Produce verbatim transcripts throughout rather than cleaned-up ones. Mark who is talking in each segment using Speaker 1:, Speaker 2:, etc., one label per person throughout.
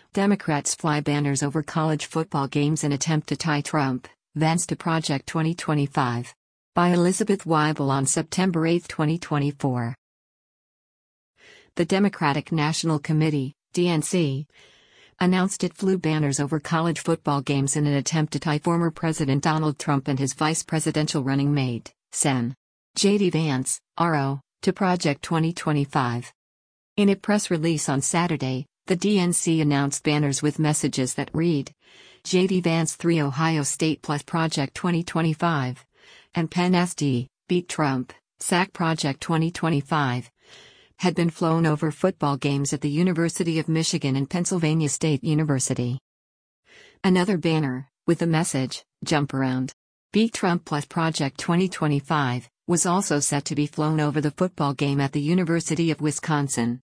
Speaker 1: Democrats fly banners over college football games in attempt to tie Trump, Vance to Project twenty twenty-five. By Elizabeth Weibel on September eighth, twenty twenty-four. The Democratic National Committee, D N C, announced it flew banners over college football games in an attempt to tie former President Donald Trump and his vice presidential running mate, Sen. J D Vance, R O, to Project twenty twenty-five. In a press release on Saturday, the D N C announced banners with messages that read, J D Vance three Ohio State plus Project twenty twenty-five, and Penn S D, beat Trump, sack Project twenty twenty-five, had been flown over football games at the University of Michigan and Pennsylvania State University. Another banner, with the message, Jump Around, beat Trump plus Project twenty twenty-five, was also set to be flown over the football game at the University of Wisconsin.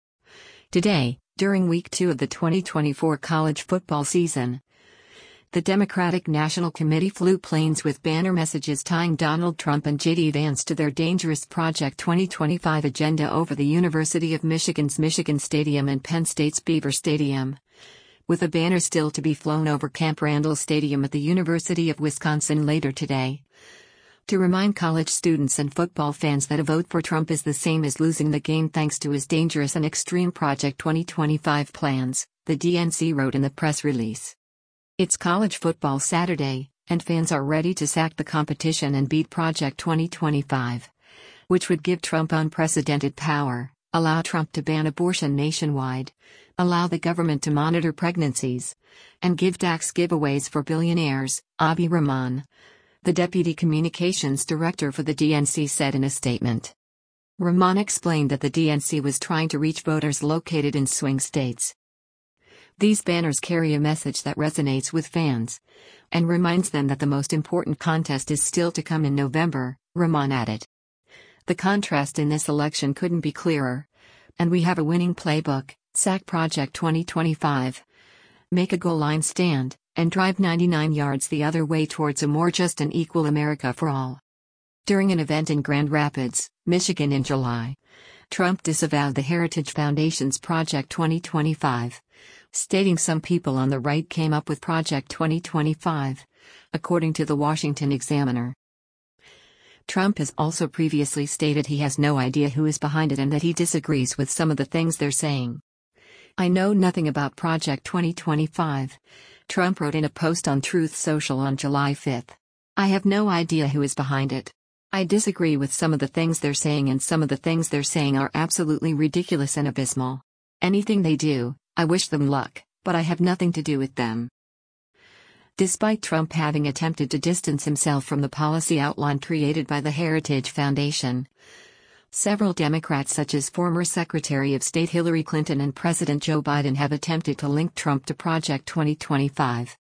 Speaker 1: Today, during week two of the twenty twenty-four college football season, the Democratic National Committee flew planes with banner messages tying Donald Trump and J D Vance to their dangerous Project twenty twenty-five agenda over the University of Michigan's Michigan Stadium and Penn State's Beaver Stadium, with a banner still to be flown over Camp Randall Stadium at the University of Wisconsin later today, to remind college students and football fans that a vote for Trump is the same as losing the game thanks to his dangerous and extreme Project twenty twenty-five plans, the D N C wrote in the press release. It's college football Saturday, and fans are ready to sack the competition and beat Project twenty twenty-five, which would give Trump unprecedented power, allow Trump to ban abortion nationwide, allow the government to monitor pregnancies, and give tax giveaways for billionaires, Avi Rahman, the deputy communications director for the D N C said in a statement. Rahman explained that the D N C was trying to reach voters located in swing states. These banners carry a message that resonates with fans, and reminds them that the most important contest is still to come in November, Rahman added. The contrast in this election couldn't be clearer. And we have a winning playbook, sack Project twenty twenty-five, make a goal line stand, and drive ninety-nine yards the other way towards a more just and equal America for all. During an event in Grand Rapids, Michigan in July, Trump disavowed the Heritage Foundation's Project twenty twenty-five, stating some people on the right came up with Project twenty twenty-five, according to the Washington Examiner. Trump has also previously stated he has no idea who is behind it and that he disagrees with some of the things they're saying. I know nothing about Project twenty twenty-five, Trump wrote in a post on Truth Social on July fifth. I have no idea who is behind it. I disagree with some of the things they're saying, and some of the things they're saying are absolutely ridiculous and abysmal. Anything they do, I wish them luck, but I have nothing to do with them. Despite Trump having attempted to distance himself from the policy outline created by the Heritage Foundation, several Democrats such as former Secretary of State Hillary Clinton and President Joe Biden have attempted to link Trump to Project twenty twenty-five.